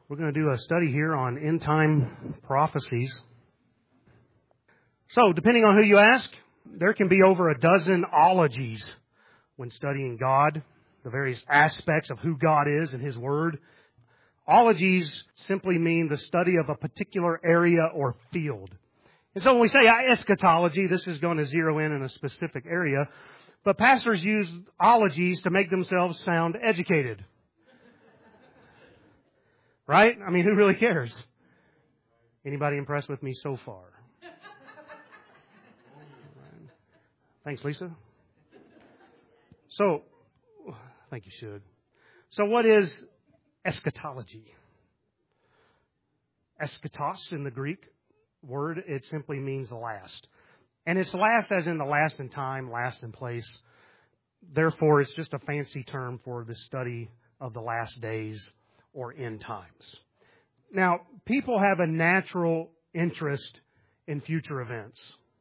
We're going to do a study here on end-time prophecies. So, depending on who you ask, there can be over a dozen ologies when studying God, the various aspects of who God is and His Word. Ologies simply mean the study of a particular area or field. And so when we say eschatology, this is going to zero in a specific area. But pastors use ologies to make themselves sound educated. Right? I mean, who really cares? Anybody impressed with me so far? Thanks, Lisa. So, I think you should. So what is eschatology? Eschatos in the Greek word, it simply means last. And it's last as in the last in time, last in place. Therefore, it's just a fancy term for the study of the last days or end times. Now, people have a natural interest in future events.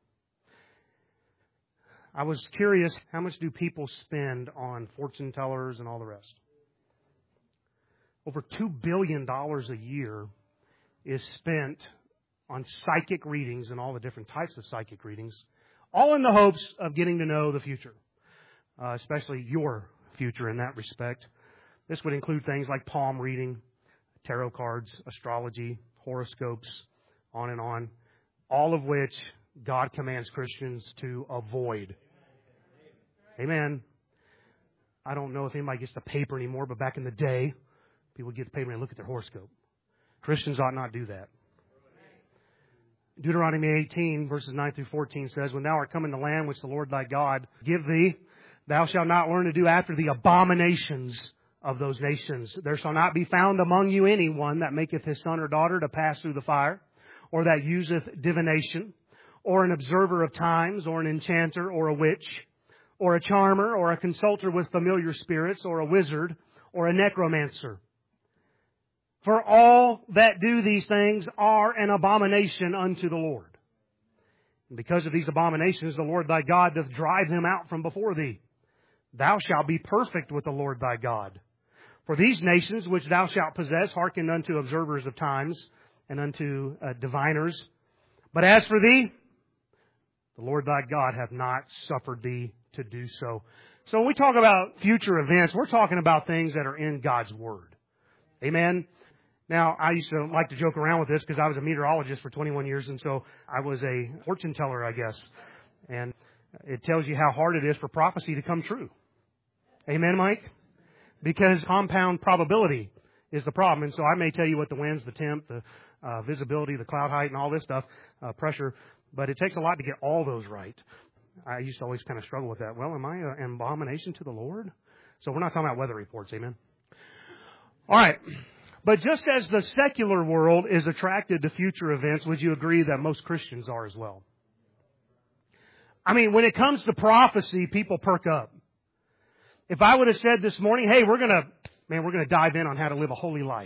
I was curious, how much do people spend on fortune tellers and all the rest? Over $2 billion a year is spent on psychic readings and all the different types of psychic readings, all in the hopes of getting to know the future, especially your future in that respect. This would include things like palm reading, tarot cards, astrology, horoscopes, on and on, all of which God commands Christians to avoid. Amen. I don't know if anybody gets the paper anymore, but back in the day, people would get the paper and look at their horoscope. Christians ought not do that. Deuteronomy 18, verses 9 through 14 says, "When thou art come in the land which the Lord thy God give thee, thou shalt not learn to do after the abominations of those nations. There shall not be found among you any one that maketh his son or daughter to pass through the fire, or that useth divination, or an observer of times, or an enchanter, or a witch, or a charmer, or a consulter with familiar spirits, or a wizard, or a necromancer. For all that do these things are an abomination unto the Lord. And because of these abominations, the Lord thy God doth drive them out from before thee. Thou shalt be perfect with the Lord thy God. For these nations which thou shalt possess hearken unto observers of times and unto diviners. But as for thee, the Lord thy God hath not suffered thee to do so." So when we talk about future events, we're talking about things that are in God's Word. Amen? Now, I used to like to joke around with this because I was a meteorologist for 21 years, and so I was a fortune teller, I guess. And it tells you how hard it is for prophecy to come true. Amen, Mike? Because compound probability is the problem. And so I may tell you what the winds, the temp, the visibility, the cloud height, and all this stuff, pressure, but it takes a lot to get all those right. I used to always kind of struggle with that. Well, am I an abomination to the Lord? So we're not talking about weather reports, amen? All right. But just as the secular world is attracted to future events, would you agree that most Christians are as well? I mean, when it comes to prophecy, people perk up. If I would have said this morning, hey, we're going to dive in on how to live a holy life.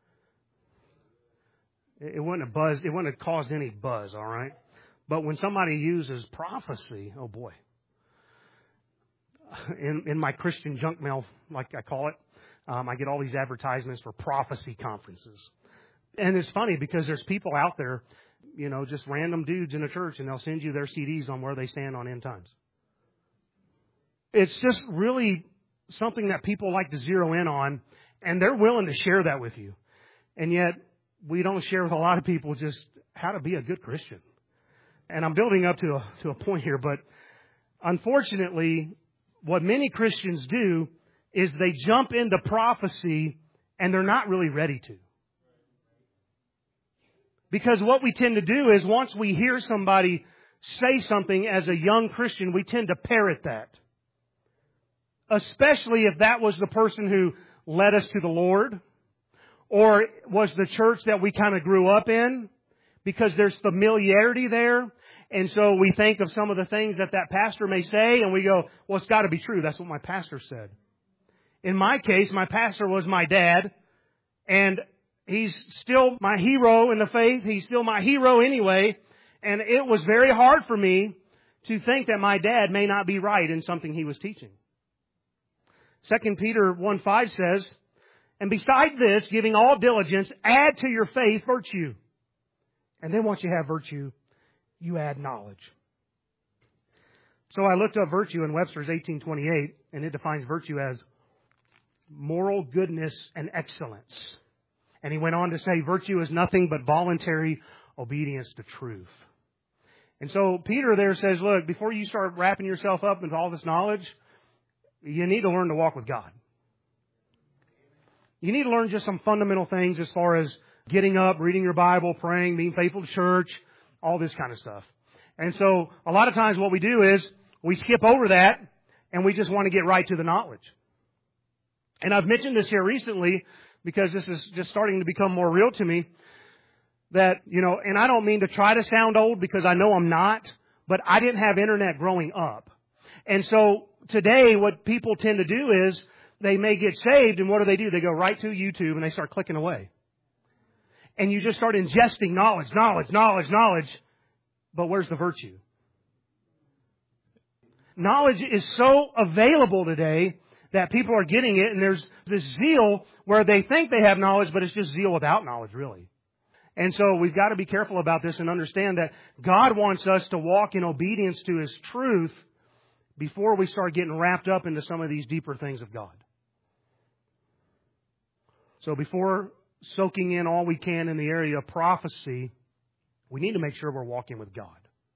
It wouldn't have caused any buzz, all right? But when somebody uses prophecy, oh boy. In my Christian junk mail, like I call it, I get all these advertisements for prophecy conferences. And it's funny because there's people out there, just random dudes in a church, and they'll send you their CDs on where they stand on end times. It's just really something that people like to zero in on, and they're willing to share that with you. And yet, we don't share with a lot of people just how to be a good Christian. And I'm building up to a point here, but unfortunately, what many Christians do is they jump into prophecy and they're not really ready to. Because what we tend to do is once we hear somebody say something as a young Christian, we tend to parrot that. Especially if that was the person who led us to the Lord or was the church that we kind of grew up in, because there's familiarity there. And so we think of some of the things that pastor may say and we go, well, it's got to be true. That's what my pastor said. In my case, my pastor was my dad, and he's still my hero in the faith. He's still my hero anyway. And it was very hard for me to think that my dad may not be right in something he was teaching. 2 Peter 1:5 says, And beside this, giving all diligence, add to your faith virtue. And then once you have virtue, you add knowledge. So I looked up virtue in Webster's 1828, and it defines virtue as moral goodness and excellence. And he went on to say virtue is nothing but voluntary obedience to truth. And so Peter there says, look, before you start wrapping yourself up into all this knowledge, you need to learn to walk with God. You need to learn just some fundamental things as far as getting up, reading your Bible, praying, being faithful to church, all this kind of stuff. And so a lot of times what we do is we skip over that and we just want to get right to the knowledge. And I've mentioned this here recently because this is just starting to become more real to me that, and I don't mean to try to sound old because I know I'm not, but I didn't have internet growing up. And so today what people tend to do is they may get saved and what do? They go right to YouTube and they start clicking away. And you just start ingesting knowledge. But where's the virtue? Knowledge is so available today that people are getting it, and there's this zeal where they think they have knowledge, but it's just zeal without knowledge, really. And so we've got to be careful about this and understand that God wants us to walk in obedience to His truth before we start getting wrapped up into some of these deeper things of God. So before soaking in all we can in the area of prophecy, we need to make sure we're walking with God.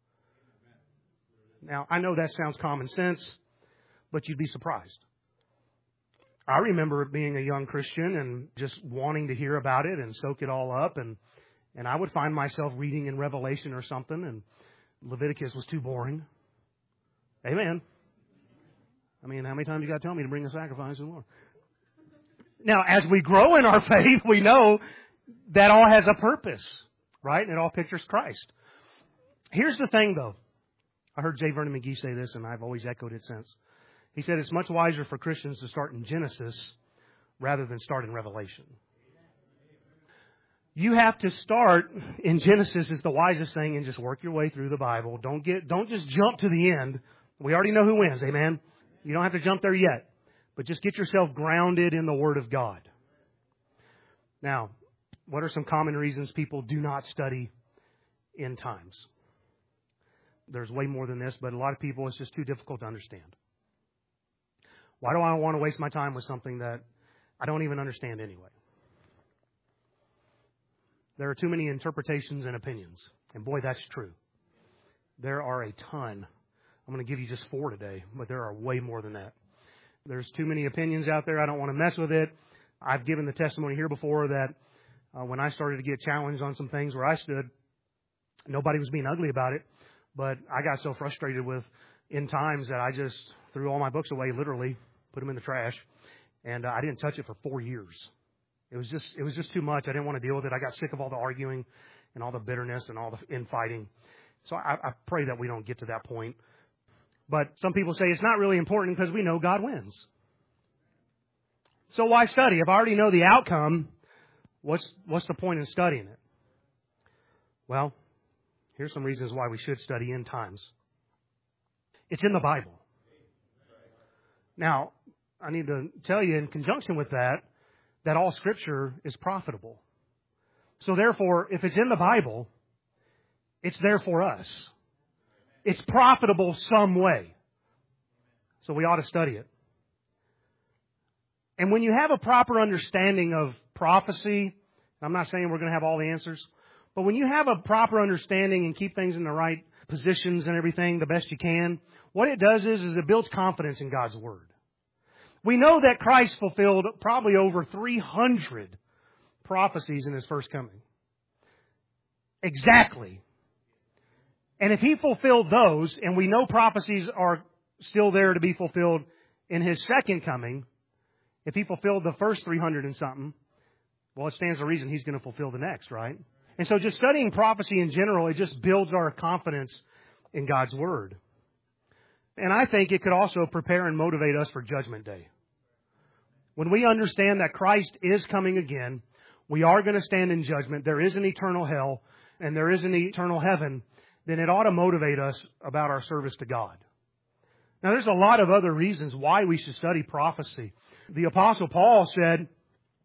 Now, I know that sounds common sense, but you'd be surprised. I remember being a young Christian and just wanting to hear about it and soak it all up. And I would find myself reading in Revelation or something, and Leviticus was too boring. Amen. I mean, how many times you got to tell me to bring a sacrifice and more? Now, as we grow in our faith, we know that all has a purpose, right? And it all pictures Christ. Here's the thing, though. I heard J. Vernon McGee say this, and I've always echoed it since. He said it's much wiser for Christians to start in Genesis rather than start in Revelation. You have to start in Genesis is the wisest thing and just work your way through the Bible. Don't just jump to the end. We already know who wins, amen? You don't have to jump there yet. But just get yourself grounded in the Word of God. Now, what are some common reasons people do not study end times? There's way more than this, but a lot of people, it's just too difficult to understand. Why do I want to waste my time with something that I don't even understand anyway? There are too many interpretations and opinions. And boy, that's true. There are a ton. I'm going to give you just 4 today, but there are way more than that. There's too many opinions out there. I don't want to mess with it. I've given the testimony here before that when I started to get challenged on some things where I stood, nobody was being ugly about it. But I got so frustrated with end times that I just threw all my books away, literally, put them in the trash. And I didn't touch it for 4 years. It was just too much. I didn't want to deal with it. I got sick of all the arguing and all the bitterness and all the infighting. So I pray that we don't get to that point. But some people say it's not really important because we know God wins. So why study? If I already know the outcome, what's the point in studying it? Well, here's some reasons why we should study end times. It's in the Bible. Now, I need to tell you in conjunction with that all Scripture is profitable. So therefore, if it's in the Bible, it's there for us. It's profitable some way. So we ought to study it. And when you have a proper understanding of prophecy, I'm not saying we're going to have all the answers, but when you have a proper understanding and keep things in the right positions and everything the best you can, what it does is it builds confidence in God's Word. We know that Christ fulfilled probably over 300 prophecies in His first coming. Exactly. And if He fulfilled those, and we know prophecies are still there to be fulfilled in His second coming, if He fulfilled the first 300 and something, well, it stands to reason He's going to fulfill the next, right? And so just studying prophecy in general, it just builds our confidence in God's Word. And I think it could also prepare and motivate us for Judgment Day. When we understand that Christ is coming again, we are going to stand in judgment, there is an eternal hell, and there is an eternal heaven, then it ought to motivate us about our service to God. Now, there's a lot of other reasons why we should study prophecy. The Apostle Paul said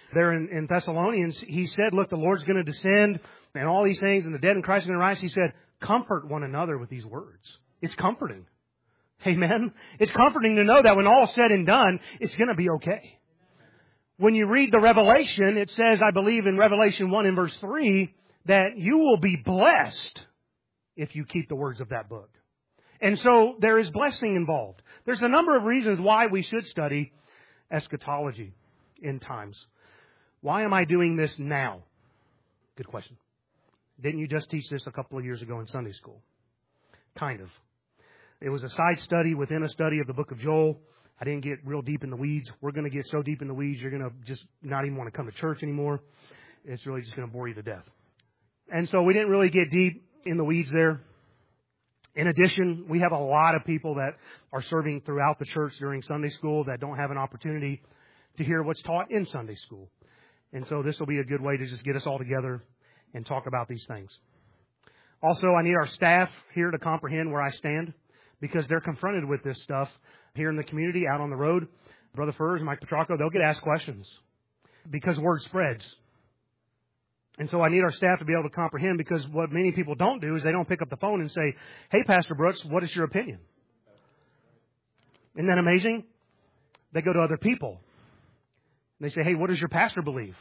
there in Thessalonians, he said, look, the Lord's going to descend and all these things, and the dead in Christ are going to rise. He said, comfort one another with these words. It's comforting. Amen? It's comforting to know that when all's said and done, it's going to be okay. When you read the Revelation, it says, I believe in Revelation 1 and verse 3, that you will be blessed if you keep the words of that book. And so there is blessing involved. There's a number of reasons why we should study eschatology in times. Why am I doing this now? Good question. Didn't you just teach this a couple of years ago in Sunday school? Kind of. It was a side study within a study of the book of Joel. I didn't get real deep in the weeds. We're going to get so deep in the weeds, you're going to just not even want to come to church anymore. It's really just going to bore you to death. And so we didn't really get deep in the weeds there. In addition, we have a lot of people that are serving throughout the church during Sunday school that don't have an opportunity to hear what's taught in Sunday school. And so this will be a good way to just get us all together and talk about these things. Also, I need our staff here to comprehend where I stand, because they're confronted with this stuff here in the community, out on the road. Brother Furs, Mike Petracco, they'll get asked questions because word spreads. And so I need our staff to be able to comprehend, because what many people don't do is they don't pick up the phone and say, hey, Pastor Brooks, what is your opinion? Isn't that amazing? They go to other people. They say, hey, what does your pastor believe?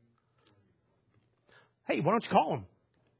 Hey, why don't you call him?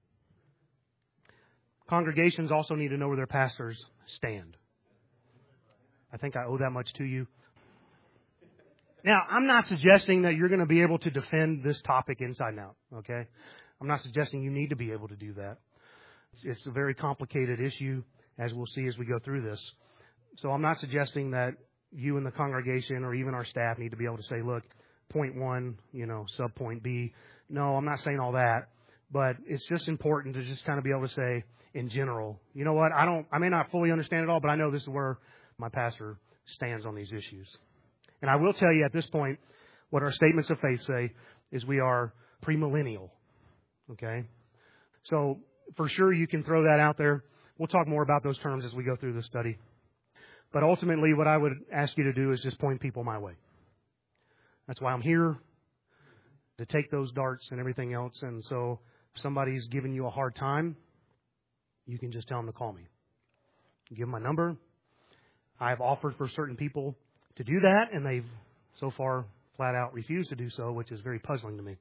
Congregations also need to know where their pastors stand. I think I owe that much to you. Now, I'm not suggesting that you're going to be able to defend this topic inside and out, okay? I'm not suggesting you need to be able to do that. It's a very complicated issue, as we'll see as we go through this. So I'm not suggesting that you and the congregation or even our staff need to be able to say, look, point 1, sub point B. No, I'm not saying all that. But it's just important to just kind of be able to say, in general, you know what, I may not fully understand it all, but I know this is where my pastor stands on these issues. And I will tell you at this point, what our statements of faith say is we are premillennial. Okay? So for sure you can throw that out there. We'll talk more about those terms as we go through the study. But ultimately what I would ask you to do is just point people my way. That's why I'm here, to take those darts and everything else. And so if somebody's giving you a hard time, you can just tell them to call me. Give them my number. I've offered for certain people to do that, and they've so far flat out refused to do so, which is very puzzling to me.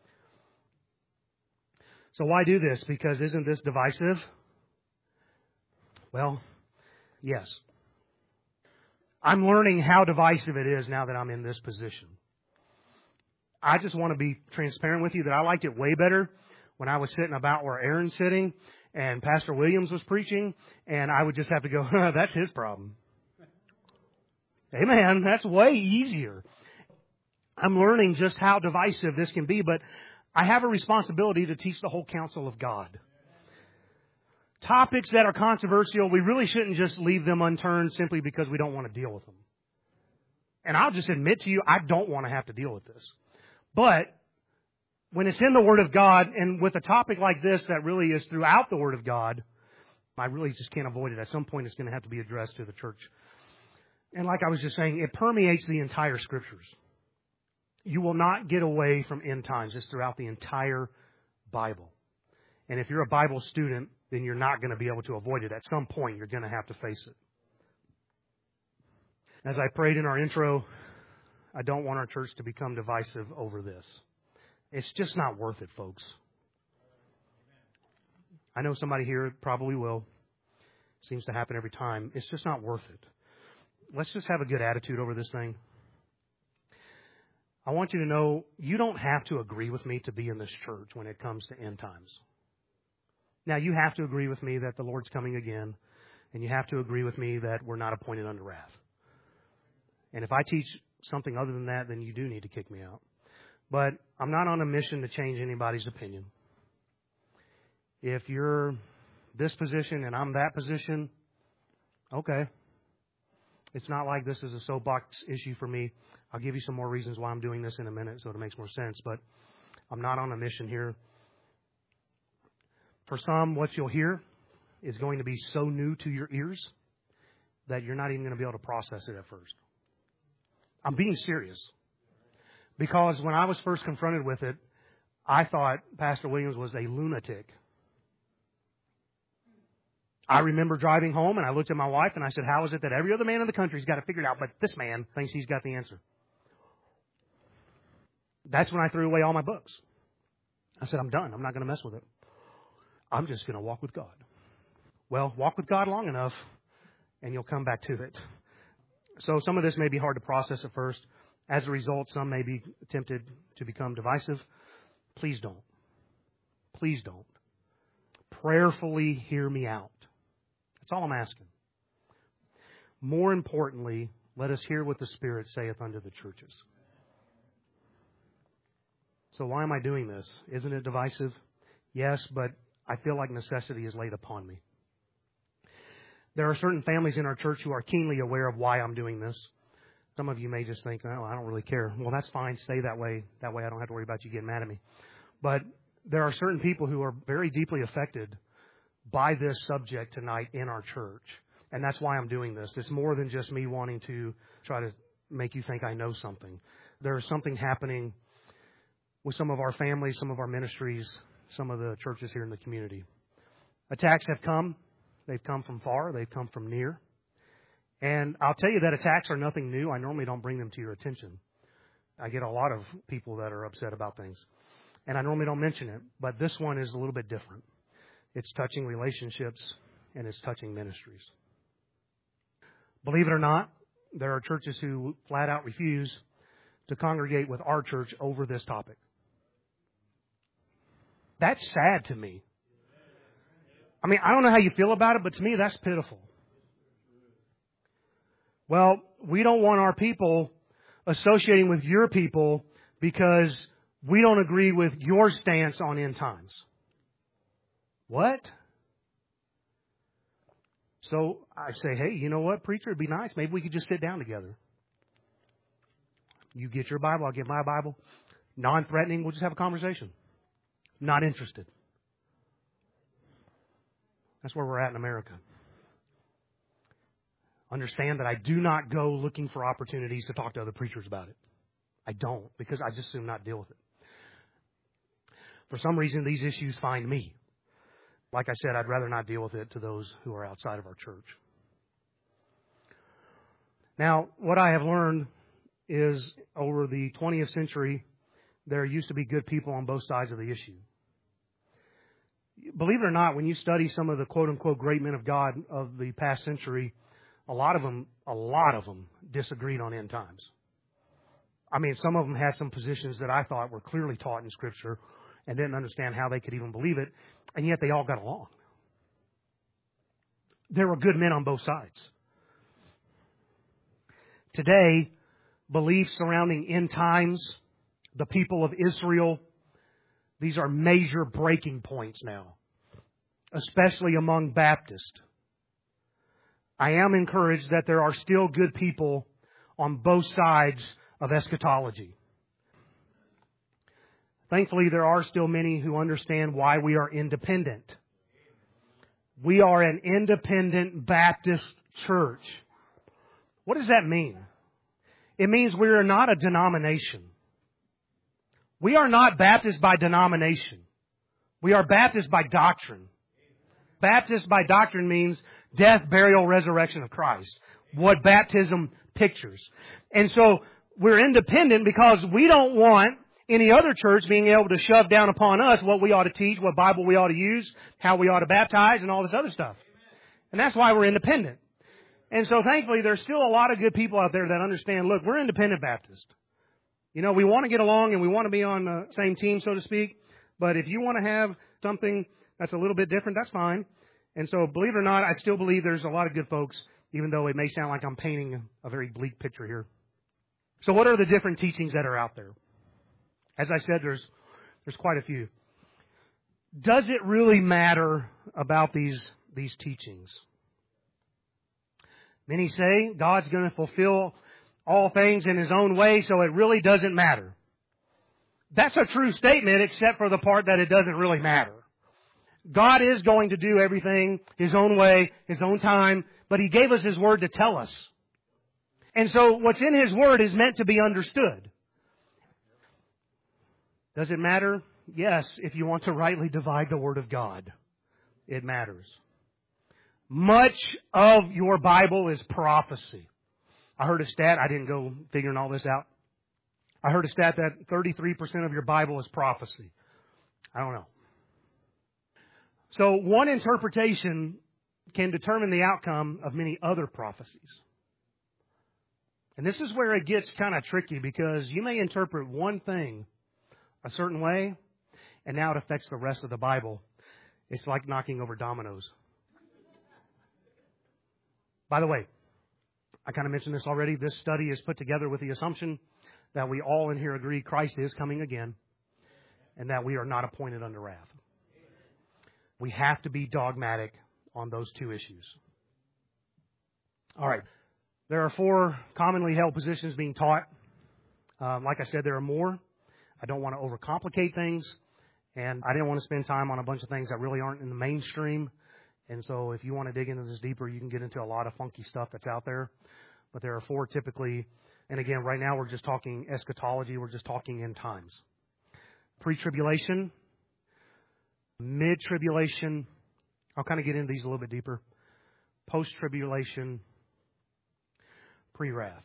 So why do this? Because isn't this divisive? Well, yes. I'm learning how divisive it is now that I'm in this position. I just want to be transparent with you that I liked it way better when I was sitting about where Aaron's sitting and Pastor Williams was preaching, and I would just have to go, that's his problem. Amen. That's way easier. I'm learning just how divisive this can be, but I have a responsibility to teach the whole counsel of God. Topics that are controversial, we really shouldn't just leave them unturned simply because we don't want to deal with them. And I'll just admit to you, I don't want to have to deal with this. But when it's in the Word of God, and with a topic like this that really is throughout the Word of God, I really just can't avoid it. At some point, it's going to have to be addressed to the church. And like I was just saying, it permeates the entire Scriptures. You will not get away from end times. It's throughout the entire Bible. And if you're a Bible student, then you're not going to be able to avoid it. At some point, you're going to have to face it. As I prayed in our intro, I don't want our church to become divisive over this. It's just not worth it, folks. I know somebody here probably will. Seems to happen every time. It's just not worth it. Let's just have a good attitude over this thing. I want you to know you don't have to agree with me to be in this church when it comes to end times. Now, you have to agree with me that the Lord's coming again, and you have to agree with me that we're not appointed unto wrath. And if I teach something other than that, then you do need to kick me out. But I'm not on a mission to change anybody's opinion. If you're this position and I'm that position, okay. It's not like this is a soapbox issue for me. I'll give you some more reasons why I'm doing this in a minute so it makes more sense. But I'm not on a mission here. For some, what you'll hear is going to be so new to your ears that you're not even going to be able to process it at first. I'm being serious. Because when I was first confronted with it, I thought Pastor Williams was a lunatic. I remember driving home and I looked at my wife and I said, how is it that every other man in the country's got it figured out, but this man thinks he's got the answer? That's when I threw away all my books. I said, I'm done. I'm not going to mess with it. I'm just going to walk with God. Well, walk with God long enough and you'll come back to it. So some of this may be hard to process at first. As a result, some may be tempted to become divisive. Please don't. Please don't. Prayerfully hear me out. That's all I'm asking. More importantly, let us hear what the Spirit saith unto the churches. So why am I doing this? Isn't it divisive? Yes, but I feel like necessity is laid upon me. There are certain families in our church who are keenly aware of why I'm doing this. Some of you may just think, oh, I don't really care. Well, that's fine. Stay that way. That way I don't have to worry about you getting mad at me. But there are certain people who are very deeply affected by this subject tonight in our church. And that's why I'm doing this. It's more than just me wanting to try to make you think I know something. There is something happening with some of our families, some of our ministries, some of the churches here in the community. Attacks have come. They've come from far. They've come from near. And I'll tell you that attacks are nothing new. I normally don't bring them to your attention. I get a lot of people that are upset about things. And I normally don't mention it. But this one is a little bit different. It's touching relationships and it's touching ministries. Believe it or not, there are churches who flat out refuse to congregate with our church over this topic. That's sad to me. I mean, I don't know how you feel about it, but to me, that's pitiful. Well, we don't want our people associating with your people because we don't agree with your stance on end times. What? So I say, hey, you know what, preacher, it'd be nice. Maybe we could just sit down together. You get your Bible, I'll get my Bible. Non-threatening, we'll just have a conversation. Not interested. That's where we're at in America. Understand that I do not go looking for opportunities to talk to other preachers about it. I don't, because I just assume not deal with it. For some reason, these issues find me. Like I said, I'd rather not deal with it to those who are outside of our church. Now, what I have learned is over the 20th century, there used to be good people on both sides of the issue. Believe it or not, when you study some of the quote-unquote great men of God of the past century, a lot of them disagreed on end times. I mean, some of them had some positions that I thought were clearly taught in Scripture and didn't understand how they could even believe it, and yet they all got along. There were good men on both sides. Today, beliefs surrounding end times, the people of Israel, these are major breaking points now, especially among Baptists. I am encouraged that there are still good people on both sides of eschatology. Thankfully, there are still many who understand why we are independent. We are an independent Baptist church. What does that mean? It means we are not a denomination. We are not Baptist by denomination. We are Baptist by doctrine. Baptist by doctrine means death, burial, resurrection of Christ. What baptism pictures. And so we're independent because we don't want any other church being able to shove down upon us what we ought to teach, what Bible we ought to use, how we ought to baptize, and all this other stuff. And that's why we're independent. And so thankfully there's still a lot of good people out there that understand, look, we're independent Baptist. You know, we want to get along and we want to be on the same team, so to speak. But if you want to have something that's a little bit different, that's fine. And so, believe it or not, I still believe there's a lot of good folks, even though it may sound like I'm painting a very bleak picture here. So what are the different teachings that are out there? As I said, there's quite a few. Does it really matter about these teachings? Many say God's going to fulfill all things in His own way, so it really doesn't matter. That's a true statement, except for the part that it doesn't really matter. God is going to do everything His own way, His own time, but He gave us His Word to tell us. And so what's in His Word is meant to be understood. Does it matter? Yes, if you want to rightly divide the Word of God. It matters. Much of your Bible is prophecy. I heard a stat, I didn't go figuring all this out. I heard a stat that 33% of your Bible is prophecy. I don't know. So one interpretation can determine the outcome of many other prophecies. And this is where it gets kind of tricky, because you may interpret one thing a certain way, and now it affects the rest of the Bible. It's like knocking over dominoes. By the way, I kind of mentioned this already. This study is put together with the assumption that we all in here agree Christ is coming again, and that we are not appointed unto wrath. We have to be dogmatic on those two issues. All right. There are 4 commonly held positions being taught. Like I said, there are more. I don't want to overcomplicate things, and I didn't want to spend time on a bunch of things that really aren't in the mainstream. And so if you want to dig into this deeper, you can get into a lot of funky stuff that's out there. But there are 4 typically. And again, right now we're just talking eschatology. We're just talking end times. Pre-tribulation, mid-tribulation. I'll kind of get into these a little bit deeper. Post-tribulation, pre-wrath.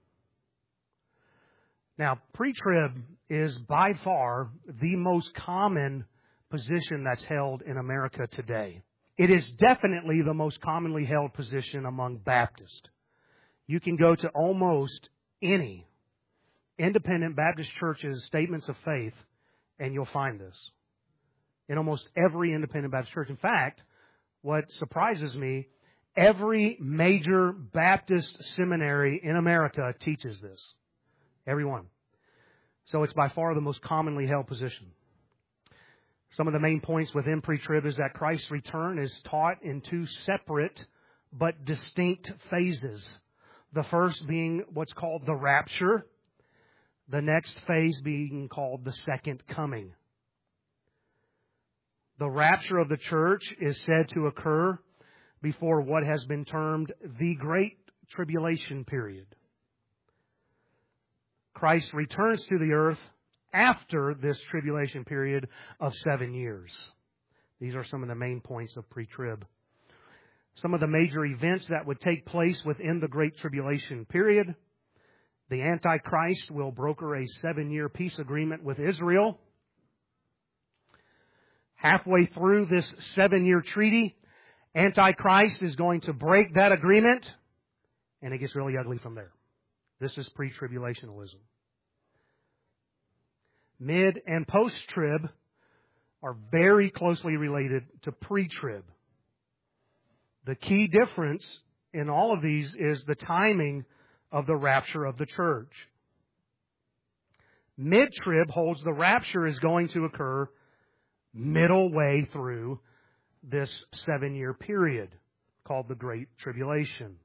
Now, pre-trib is by far the most common position that's held in America today. It is definitely the most commonly held position among Baptists. You can go to almost any independent Baptist church's statements of faith, and you'll find this. In almost every independent Baptist church. In fact, what surprises me, every major Baptist seminary in America teaches this. Every one. So it's by far the most commonly held position. Some of the main points within pre-trib is that Christ's return is taught in 2 separate but distinct phases. The first being what's called the rapture. The next phase being called the second coming. The rapture of the church is said to occur before what has been termed the Great Tribulation period. Christ returns to the earth after this tribulation period of 7 years. These are some of the main points of pre-trib. Some of the major events that would take place within the Great Tribulation period. The Antichrist will broker a 7-year peace agreement with Israel. Halfway through this 7-year treaty, Antichrist is going to break that agreement, and it gets really ugly from there. This is pre-tribulationalism. Mid and post-trib are very closely related to pre-trib. The key difference in all of these is the timing of the rapture of the church. Mid-trib holds the rapture is going to occur middle way through this 7-year period called the Great Tribulation.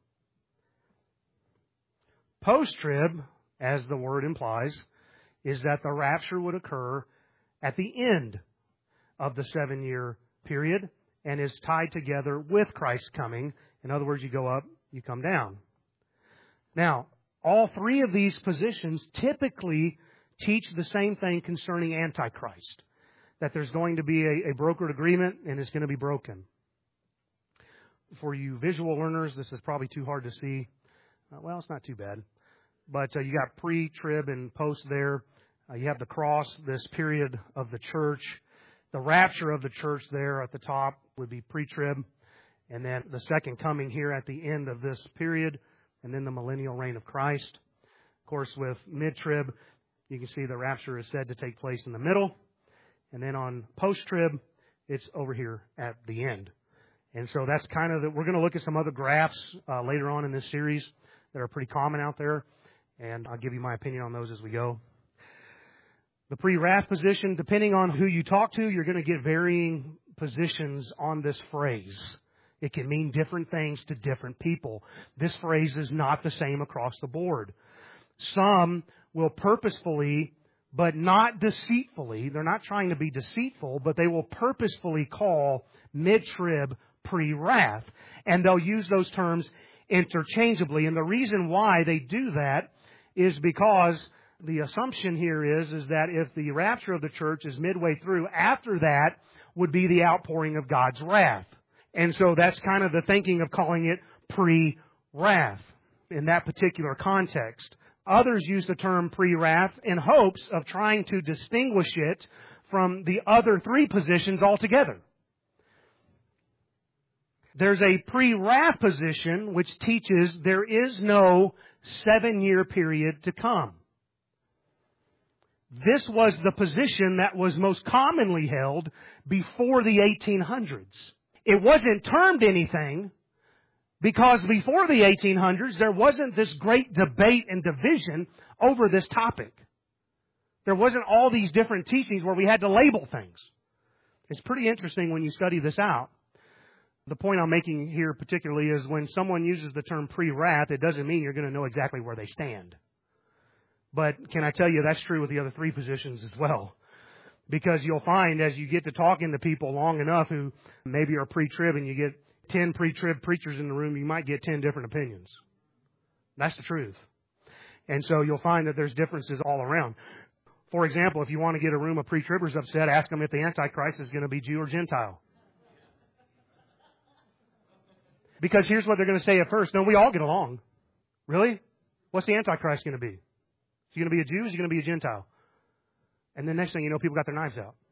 Post-trib, as the word implies, is that the rapture would occur at the end of the 7-year period and is tied together with Christ's coming. In other words, you go up, you come down. Now, all 3 of these positions typically teach the same thing concerning Antichrist, that there's going to be a brokered agreement and it's going to be broken. For you visual learners, this is probably too hard to see. Well, it's not too bad. But you got pre-trib and post there. You have the cross, this period of the church. The rapture of the church there at the top would be pre-trib. And then the second coming here at the end of this period. And then the millennial reign of Christ. Of course, with mid-trib, you can see the rapture is said to take place in the middle. And then on post-trib, it's over here at the end. And so that's kind of we're going to look at some other graphs later on in this series that are pretty common out there. And I'll give you my opinion on those as we go. The pre-wrath position, depending on who you talk to, you're going to get varying positions on this phrase. It can mean different things to different people. This phrase is not the same across the board. Some will purposefully, but not deceitfully, they're not trying to be deceitful, but they will purposefully call mid-trib pre-wrath. And they'll use those terms interchangeably. And the reason why they do that is because the assumption here is that if the rapture of the church is midway through, after that would be the outpouring of God's wrath. And so that's kind of the thinking of calling it pre-wrath in that particular context. Others use the term pre-wrath in hopes of trying to distinguish it from the other three positions altogether. There's a pre-wrath position which teaches there is no 7-year period to come. This was the position that was most commonly held before the 1800s. It wasn't termed anything because before the 1800s there wasn't this great debate and division over this topic. There wasn't all these different teachings where we had to label things. It's pretty interesting when you study this out. The point I'm making here particularly is when someone uses the term pre-wrath, it doesn't mean you're going to know exactly where they stand. But can I tell you that's true with the other three positions as well? Because you'll find as you get to talking to people long enough who maybe are pre-trib and you get 10 pre-trib preachers in the room, you might get 10 different opinions. That's the truth. And so you'll find that there's differences all around. For example, if you want to get a room of pre-tribbers upset, ask them if the Antichrist is going to be Jew or Gentile. Because here's what they're going to say at first. No, we all get along. Really? What's the Antichrist going to be? Is he going to be a Jew? Is he going to be a Gentile? And then next thing you know, people got their knives out.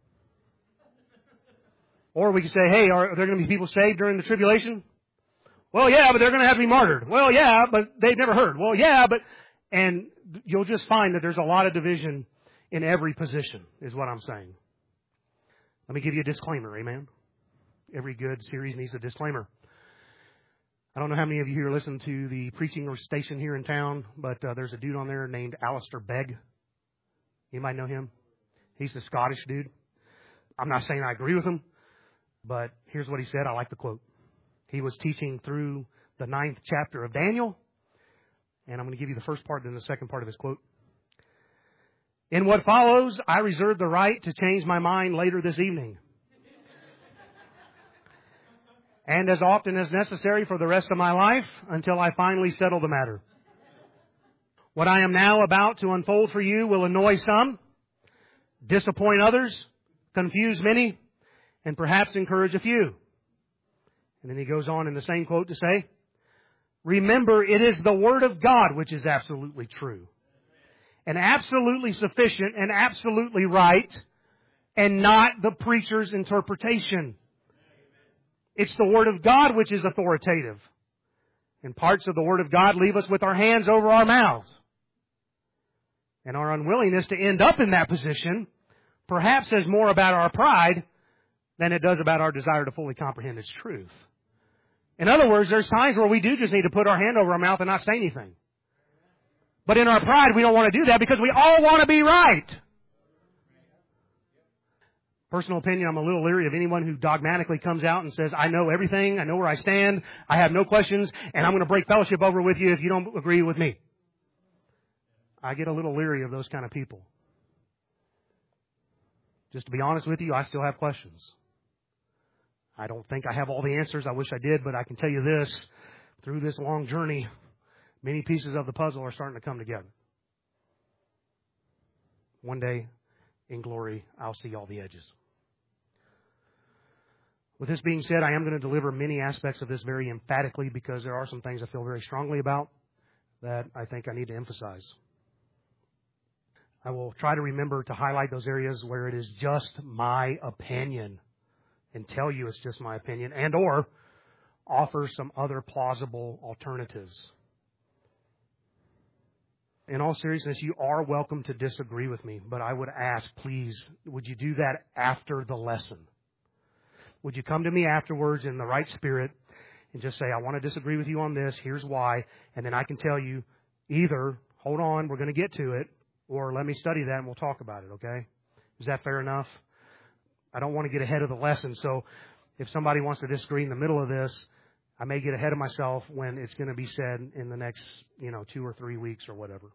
Or we could say, hey, are there going to be people saved during the tribulation? Well, yeah, but they're going to have to be martyred. Well, yeah, but they've never heard. Well, yeah, but... And you'll just find that there's a lot of division in every position, is what I'm saying. Let me give you a disclaimer, amen? Every good series needs a disclaimer. I don't know how many of you here listen to the preaching station here in town, but there's a dude on there named Alistair Begg. You might know him. He's the Scottish dude. I'm not saying I agree with him, but here's what he said. I like the quote. He was teaching through the 9th chapter of Daniel, and I'm going to give you the first part and then the second part of his quote. In what follows, I reserve the right to change my mind later this evening, and as often as necessary for the rest of my life until I finally settle the matter. What I am now about to unfold for you will annoy some, disappoint others, confuse many, and perhaps encourage a few. And then he goes on in the same quote to say, remember, it is the Word of God which is absolutely true, and absolutely sufficient, and absolutely right, and not the preacher's interpretation. It's the Word of God which is authoritative. And parts of the Word of God leave us with our hands over our mouths. And our unwillingness to end up in that position perhaps says more about our pride than it does about our desire to fully comprehend its truth. In other words, there's times where we do just need to put our hand over our mouth and not say anything. But in our pride, we don't want to do that because we all want to be right. Personal opinion, I'm a little leery of anyone who dogmatically comes out and says, I know everything, I know where I stand, I have no questions, and I'm going to break fellowship over with you if you don't agree with me. I get a little leery of those kind of people. Just to be honest with you, I still have questions. I don't think I have all the answers. I wish I did, but I can tell you this. Through this long journey, many pieces of the puzzle are starting to come together. One day, in glory, I'll see all the edges. With this being said, I am going to deliver many aspects of this very emphatically because there are some things I feel very strongly about that I think I need to emphasize. I will try to remember to highlight those areas where it is just my opinion and tell you it's just my opinion and or offer some other plausible alternatives. In all seriousness, you are welcome to disagree with me, but I would ask, please, would you do that after the lesson? Would you come to me afterwards in the right spirit and just say, I want to disagree with you on this, here's why, and then I can tell you either, hold on, we're going to get to it, or let me study that and we'll talk about it, okay? Is that fair enough? I don't want to get ahead of the lesson, so if somebody wants to disagree in the middle of this, I may get ahead of myself when it's going to be said in the next, 2 or 3 weeks or whatever.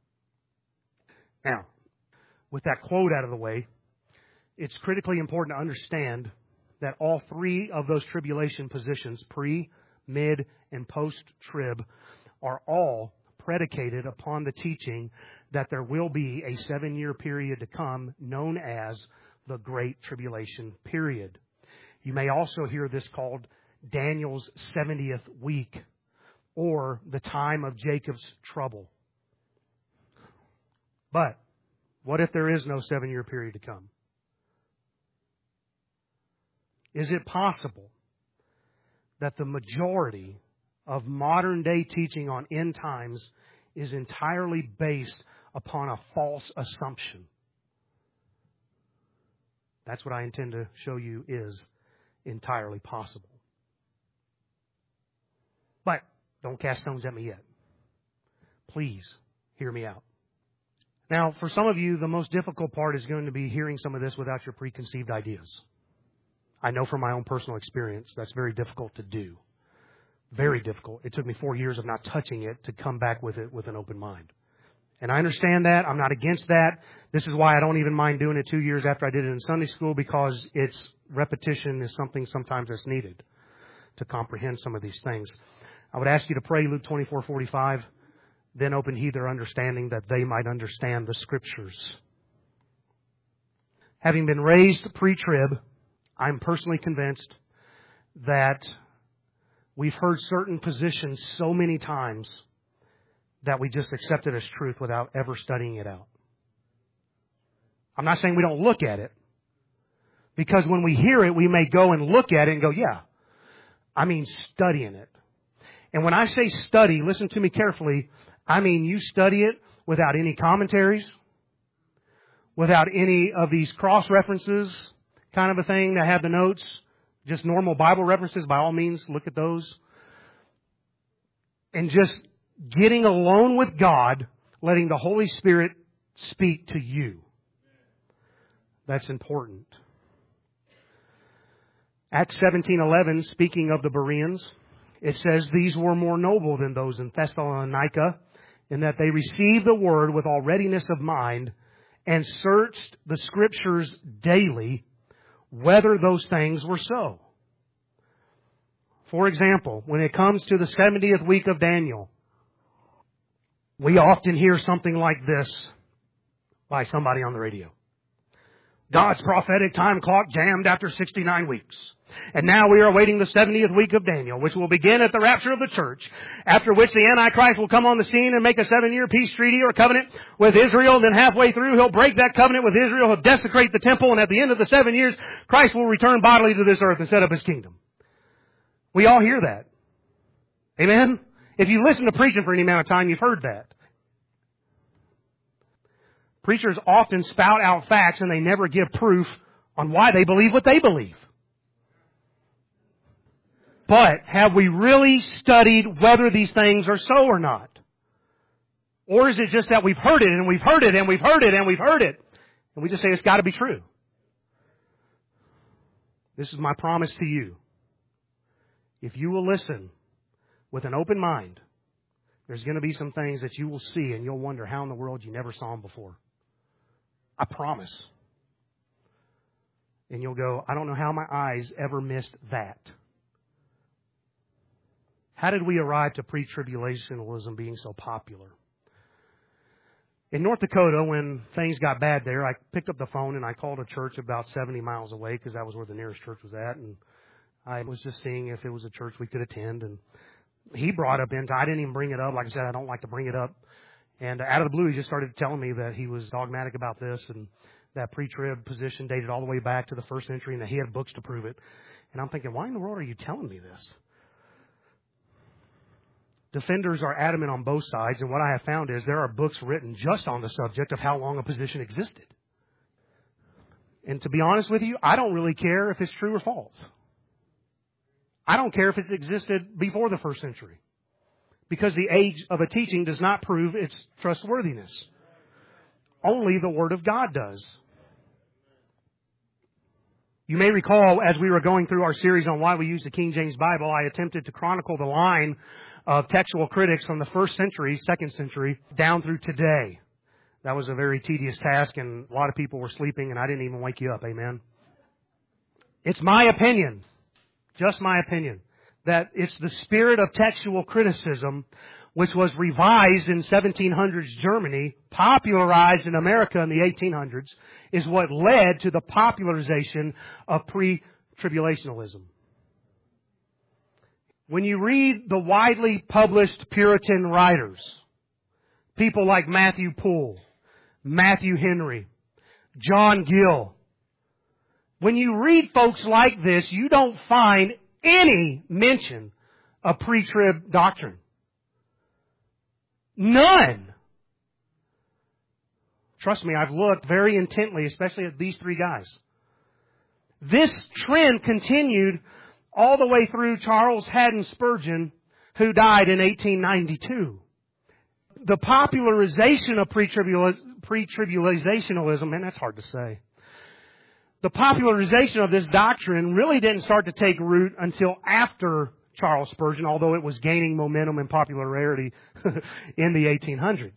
Now, with that quote out of the way, it's critically important to understand that all three of those tribulation positions, pre, mid, and post-trib, are all predicated upon the teaching that there will be a 7-year period to come known as the Great Tribulation period. You may also hear this called Daniel's 70th week, or the time of Jacob's trouble. But what if there is no 7-year period to come? Is it possible that the majority of modern day teaching on end times is entirely based upon a false assumption? That's what I intend to show you is entirely possible. But don't cast stones at me yet. Please hear me out. Now, for some of you, the most difficult part is going to be hearing some of this without your preconceived ideas. I know from my own personal experience that's very difficult to do. Very difficult. It took me 4 years of not touching it to come back with it with an open mind. And I understand that. I'm not against that. This is why I don't even mind doing it 2 years after I did it in Sunday school, because its repetition is something sometimes that's needed to comprehend some of these things. I would ask you to pray Luke 24:45. Then open he their understanding that they might understand the Scriptures. Having been raised pre-trib, I'm personally convinced that we've heard certain positions so many times that we just accept it as truth without ever studying it out. I'm not saying we don't look at it, because when we hear it, we may go and look at it and go, yeah, I mean studying it. And when I say study, listen to me carefully, I mean you study it without any commentaries, without any of these cross-references kind of a thing that have the notes, just normal Bible references. By all means, look at those. And just getting alone with God, letting the Holy Spirit speak to you. That's important. Acts 17:11, speaking of the Bereans, it says, these were more noble than those in Thessalonica, in that they received the word with all readiness of mind and searched the Scriptures daily, whether those things were so. For example, when it comes to the 70th week of Daniel, we often hear something like this by somebody on the radio. God's prophetic time clock jammed after 69 weeks. And now we are awaiting the 70th week of Daniel, which will begin at the rapture of the church, after which the Antichrist will come on the scene and make a 7-year peace treaty or covenant with Israel. And then halfway through, he'll break that covenant with Israel, he'll desecrate the temple, and at the end of the 7 years, Christ will return bodily to this earth and set up His kingdom. We all hear that. Amen? If you listen to preaching for any amount of time, you've heard that. Preachers often spout out facts and they never give proof on why they believe what they believe. But have we really studied whether these things are so or not? Or is it just that we've heard it and we've heard it and we've heard it and we've heard it, and we just say it's got to be true? This is my promise to you. If you will listen with an open mind, there's going to be some things that you will see and you'll wonder how in the world you never saw them before. I promise. And you'll go, I don't know how my eyes ever missed that. How did we arrive to pre-tribulationalism being so popular? In North Dakota, when things got bad there, I picked up the phone and I called a church about 70 miles away, because that was where the nearest church was at. And I was just seeing if it was a church we could attend. And he brought up I didn't even bring it up. Like I said, I don't like to bring it up. And out of the blue, he just started telling me that he was dogmatic about this, and that pre-trib position dated all the way back to the first century, and that he had books to prove it. And I'm thinking, why in the world are you telling me this? Defenders are adamant on both sides, and what I have found is there are books written just on the subject of how long a position existed. And to be honest with you, I don't really care if it's true or false. I don't care if it's existed before the first century, because the age of a teaching does not prove its trustworthiness. Only the Word of God does. You may recall, as we were going through our series on why we use the King James Bible, I attempted to chronicle the line of textual critics from the first century, second century, down through today. That was a very tedious task, and a lot of people were sleeping, and I didn't even wake you up. Amen? It's my opinion, just my opinion, that it's the spirit of textual criticism which was revised in 1700s Germany, popularized in America in the 1800s, is what led to the popularization of pre-tribulationalism. When you read the widely published Puritan writers, people like Matthew Poole, Matthew Henry, John Gill, when you read folks like this, you don't find any mention of pre-trib doctrine. None. Trust me, I've looked very intently, especially at these three guys. This trend continued all the way through Charles Haddon Spurgeon, who died in 1892. The popularization of pre-tribulationalism, man, that's hard to say. The popularization of this doctrine really didn't start to take root until after Charles Spurgeon, although it was gaining momentum and popularity in the 1800s.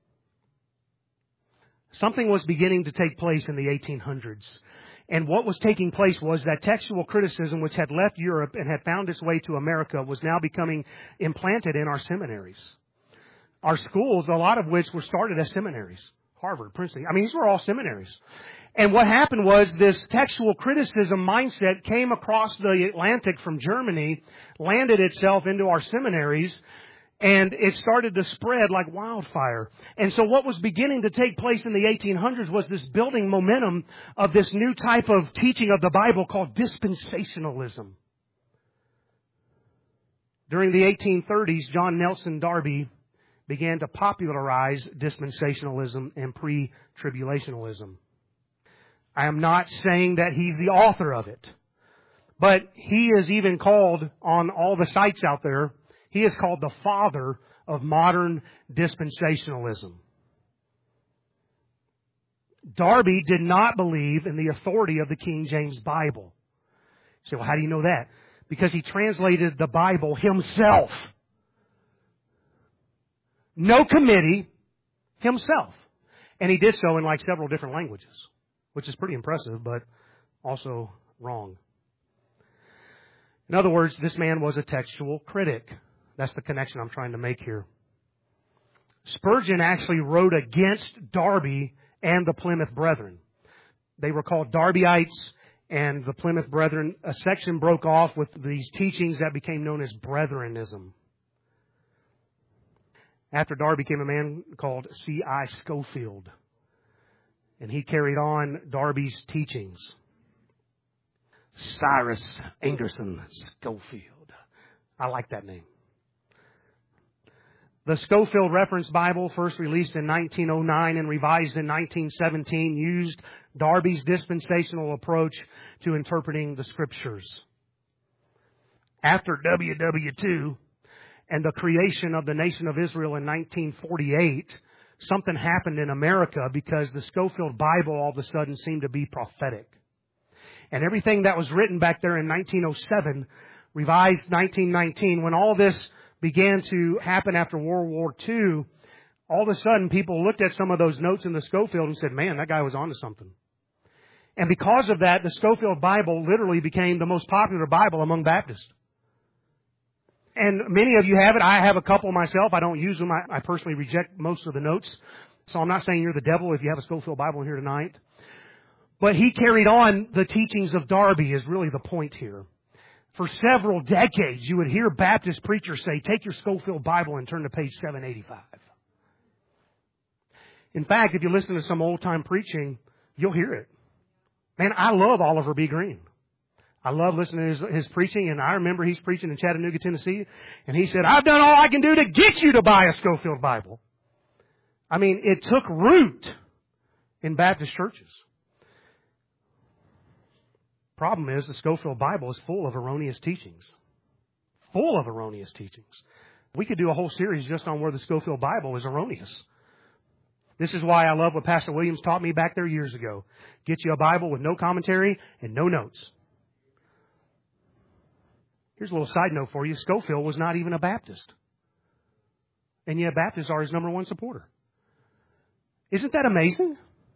Something was beginning to take place in the 1800s. And what was taking place was that textual criticism, which had left Europe and had found its way to America, was now becoming implanted in our seminaries. Our schools, a lot of which were started as seminaries. Harvard, Princeton. I mean, these were all seminaries. And what happened was this textual criticism mindset came across the Atlantic from Germany, landed itself into our seminaries, and it started to spread like wildfire. And so what was beginning to take place in the 1800s was this building momentum of this new type of teaching of the Bible called dispensationalism. During the 1830s, John Nelson Darby began to popularize dispensationalism and pre-tribulationalism. I am not saying that he's the author of it, but he is even called on all the sites out there, he is called the father of modern dispensationalism. Darby did not believe in the authority of the King James Bible. You say, well, how do you know that? Because he translated the Bible himself. No committee, himself. And he did so in like several different languages, which is pretty impressive, but also wrong. In other words, this man was a textual critic. That's the connection I'm trying to make here. Spurgeon actually wrote against Darby and the Plymouth Brethren. They were called Darbyites, and the Plymouth Brethren, a section broke off with these teachings that became known as Brethrenism. After Darby came a man called C.I. Scofield, and he carried on Darby's teachings. Cyrus Anderson Scofield. I like that name. The Scofield Reference Bible, first released in 1909 and revised in 1917, used Darby's dispensational approach to interpreting the Scriptures. After WW2 and the creation of the nation of Israel in 1948, something happened in America because the Scofield Bible all of a sudden seemed to be prophetic. And everything that was written back there in 1907, revised 1919, when all this began to happen after World War II, all of a sudden people looked at some of those notes in the Scofield and said, man, that guy was onto something. And because of that, the Scofield Bible literally became the most popular Bible among Baptists. And many of you have it. I have a couple myself. I don't use them. I personally reject most of the notes. So I'm not saying you're the devil if you have a Scofield Bible in here tonight. But he carried on the teachings of Darby is really the point here. For several decades, you would hear Baptist preachers say, take your Scofield Bible and turn to page 785. In fact, if you listen to some old-time preaching, you'll hear it. Man, I love Oliver B. Green. I love listening to his preaching, and I remember he's preaching in Chattanooga, Tennessee, and he said, I've done all I can do to get you to buy a Scofield Bible. I mean, it took root in Baptist churches. Problem is, the Scofield Bible is full of erroneous teachings. Full of erroneous teachings. We could do a whole series just on where the Scofield Bible is erroneous. This is why I love what Pastor Williams taught me back there years ago. Get you a Bible with no commentary and no notes. Here's a little side note for you. Scofield was not even a Baptist. And yet Baptists are his number one supporter. Isn't that amazing?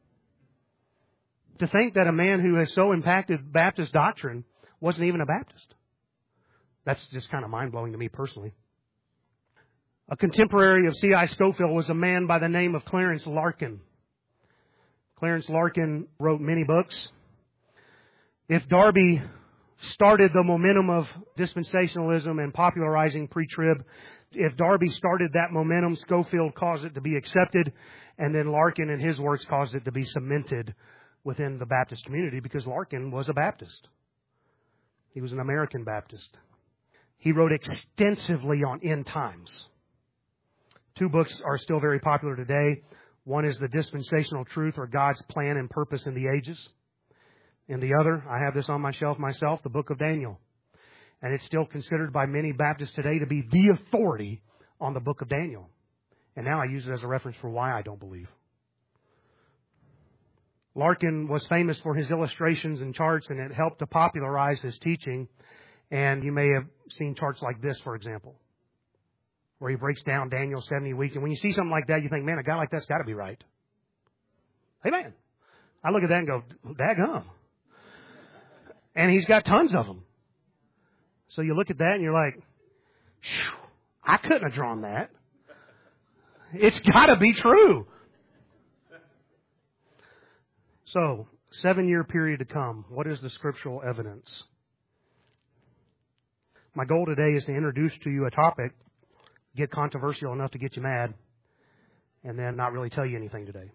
To think that a man who has so impacted Baptist doctrine wasn't even a Baptist. That's just kind of mind-blowing to me personally. A contemporary of C.I. Scofield was a man by the name of Clarence Larkin. Clarence Larkin wrote many books. If Darby started the momentum of dispensationalism and popularizing pre-trib, if Darby started that momentum, Scofield caused it to be accepted, and then Larkin and his works caused it to be cemented within the Baptist community, because Larkin was a Baptist. He was an American Baptist. He wrote extensively on end times. 2 books are still very popular today. One is The Dispensational Truth, or God's Plan and Purpose in the Ages. And the other, I have this on my shelf myself, the Book of Daniel. And it's still considered by many Baptists today to be the authority on the Book of Daniel. And now I use it as a reference for why I don't believe. Larkin was famous for his illustrations and charts, and it helped to popularize his teaching. And you may have seen charts like this, for example, where he breaks down Daniel's 70 weeks. And when you see something like that, you think, man, a guy like that's got to be right. Amen. I look at that and go, daggum. And he's got tons of them. So you look at that and you're like, I couldn't have drawn that. It's got to be true. So, 7-year period to come. What is the scriptural evidence? My goal today is to introduce to you a topic, get controversial enough to get you mad, and then not really tell you anything today.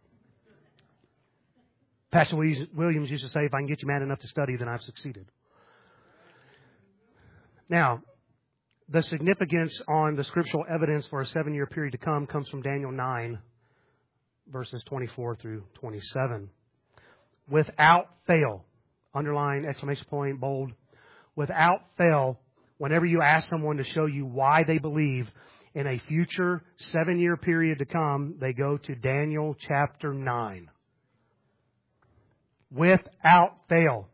Pastor Williams used to say, if I can get you mad enough to study, then I've succeeded. Now, the significance on the scriptural evidence for a 7-year period to come comes from Daniel 9, verses 24 through 27. Without fail, underline, exclamation point, bold, without fail, whenever you ask someone to show you why they believe in a future 7-year period to come, they go to Daniel chapter 9. Without fail.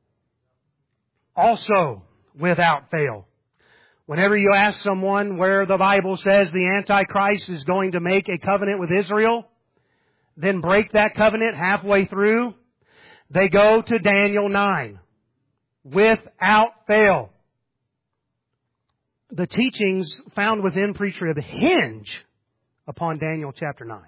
Also, without fail. Whenever you ask someone where the Bible says the Antichrist is going to make a covenant with Israel, then break that covenant halfway through, they go to Daniel 9. Without fail. The teachings found within pre-trib hinge upon Daniel chapter 9.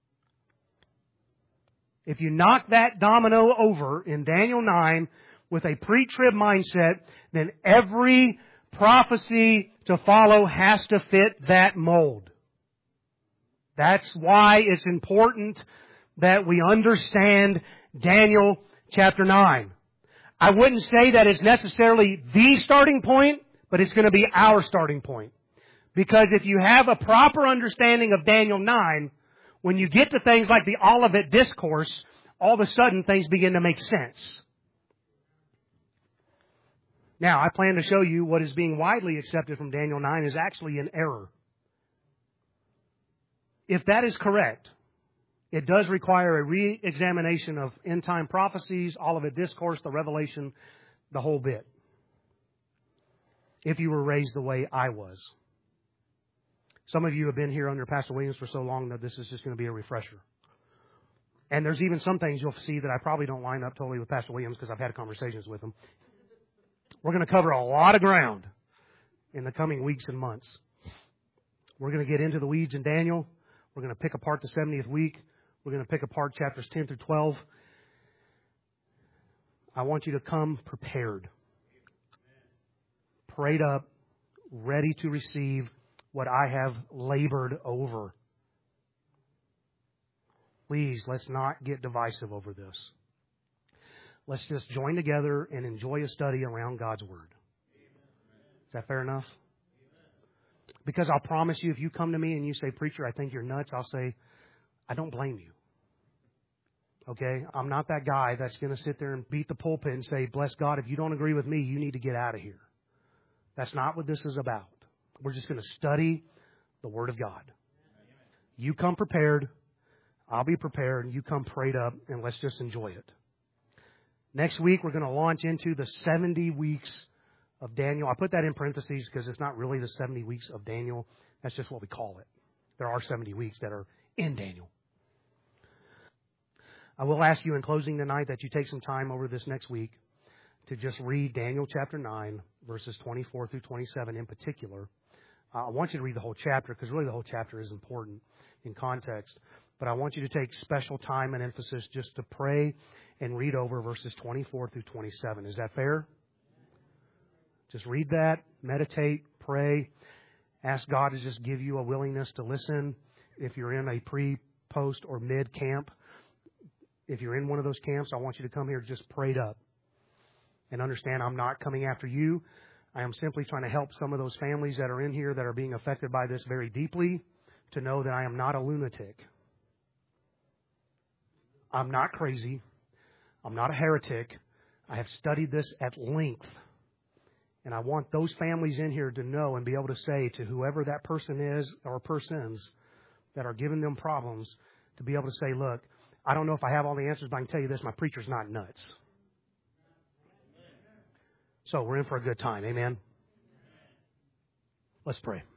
If you knock that domino over in Daniel 9 with a pre-trib mindset, then every prophecy to follow has to fit that mold. That's why it's important that we understand Daniel chapter 9. I wouldn't say that it's necessarily the starting point, but it's going to be our starting point. Because if you have a proper understanding of Daniel 9, when you get to things like the Olivet Discourse, all of a sudden things begin to make sense. Now, I plan to show you what is being widely accepted from Daniel 9 is actually an error. If that is correct, it does require a re-examination of end-time prophecies, Olivet Discourse, the Revelation, the whole bit. If you were raised the way I was. Some of you have been here under Pastor Williams for so long that this is just going to be a refresher. And there's even some things you'll see that I probably don't line up totally with Pastor Williams because I've had conversations with him. We're going to cover a lot of ground in the coming weeks and months. We're going to get into the weeds in Daniel. We're going to pick apart the 70th week. We're going to pick apart chapters 10 through 12. I want you to come prepared. Prayed up, ready to receive what I have labored over. Please, let's not get divisive over this. Let's just join together and enjoy a study around God's Word. Is that fair enough? Because I'll promise you, if you come to me and you say, preacher, I think you're nuts, I'll say, I don't blame you. Okay? I'm not that guy that's going to sit there and beat the pulpit and say, bless God, if you don't agree with me, you need to get out of here. That's not what this is about. We're just going to study the Word of God. You come prepared, I'll be prepared, and you come prayed up, and let's just enjoy it. Next week, we're going to launch into the 70 weeks of Daniel. I put that in parentheses because it's not really the 70 weeks of Daniel. That's just what we call it. There are 70 weeks that are in Daniel. I will ask you in closing tonight that you take some time over this next week to just read Daniel chapter 9, verses 24 through 27 in particular. I want you to read the whole chapter because really the whole chapter is important in context. But I want you to take special time and emphasis just to pray and read over verses 24 through 27. Is that fair? Just read that, meditate, pray, ask God to just give you a willingness to listen. If you're in a pre, post, or mid camp, if you're in one of those camps, I want you to come here just prayed up and understand I'm not coming after you. I am simply trying to help some of those families that are in here that are being affected by this very deeply to know that I am not a lunatic. I'm not crazy. I'm not a heretic. I have studied this at length. And I want those families in here to know and be able to say to whoever that person is or persons that are giving them problems, to be able to say, look, I don't know if I have all the answers, but I can tell you this, my preacher's not nuts. So we're in for a good time. Amen. Let's pray.